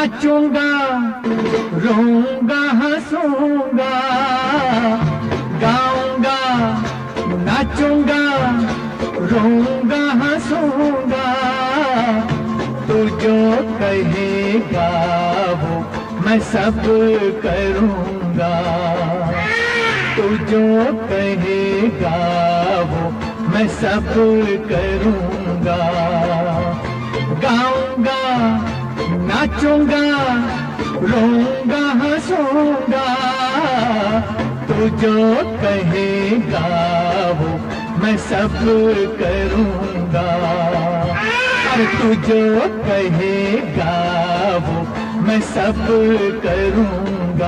नाचूंगा रोऊंगा हंसूंगा, गाऊंगा नाचूंगा रोऊंगा हंसूंगा, तू जो कहेगा वो मैं सब करूंगा, तू जो कहेगा वो मैं सब करूंगा, गाऊंगा नाचूंगा रोऊंगा हंसूंगा, तू जो कहेगा वो मैं सब करूंगा, और तू जो कहेगा वो मैं सब करूंगा।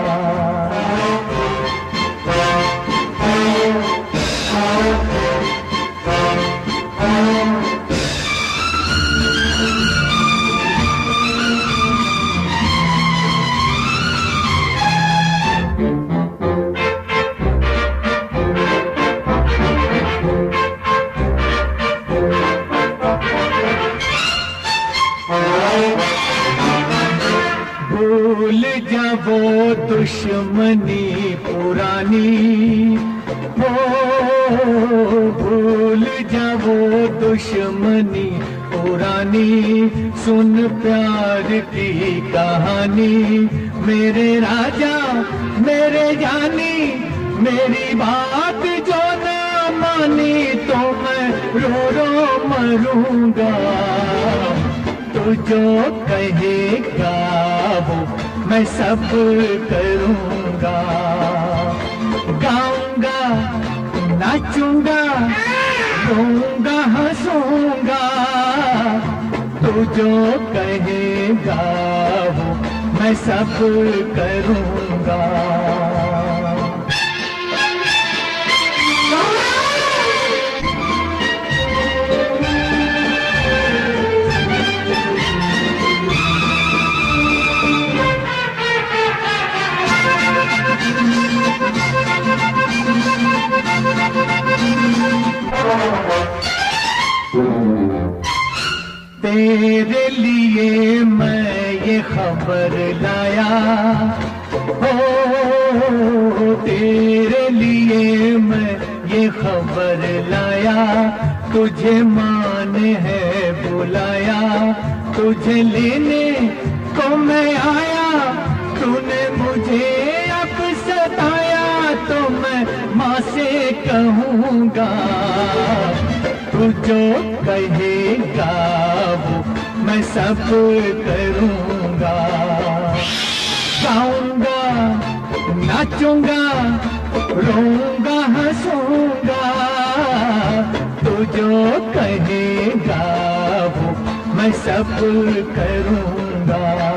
भूल जा वो दुश्मनी पुरानी, हो भूल जा वो दुश्मनी पुरानी, सुन प्यार की कहानी, मेरे राजा मेरे जानी, मेरी बात जो न मानी तो मैं रो रो मरूंगा, तू जो कहेगा वो मैं सब करूंगा, गाऊंगा नाचूंगा रोऊंगा हंसूंगा, तू जो कहेगा वो मैं सब करूंगा। तेरे लिए मैं ये खबर लाया, हो तेरे लिए मैं ये खबर लाया, तुझे मान है बुलाया, तुझे लेने को मैं आया, तूने मुझे अब सताया तो मैं माँ से कहूँगा, तू जो कहेगा वो मैं सब करूँगा, गाऊंगा नाचूंगा रोऊंगा हंसूंगा, तू जो कहेगा वो मैं सब करूँगा।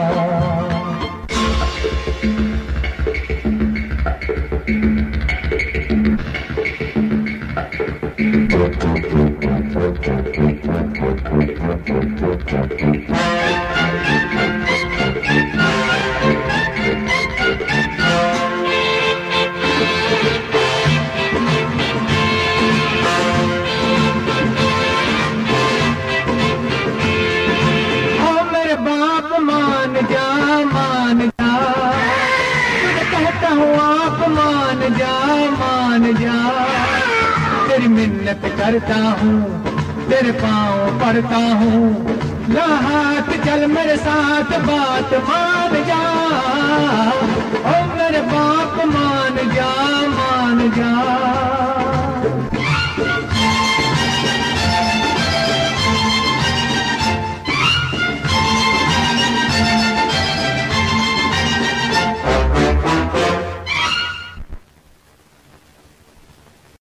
मान जा, तुझे कहता हूँ आप मान जा, तेरी मिन्नत करता हूँ, तेरे पाँव पड़ता हूँ, ला हाथ चल मेरे साथ बात मान जा, ओ मेरे बाप मान जा।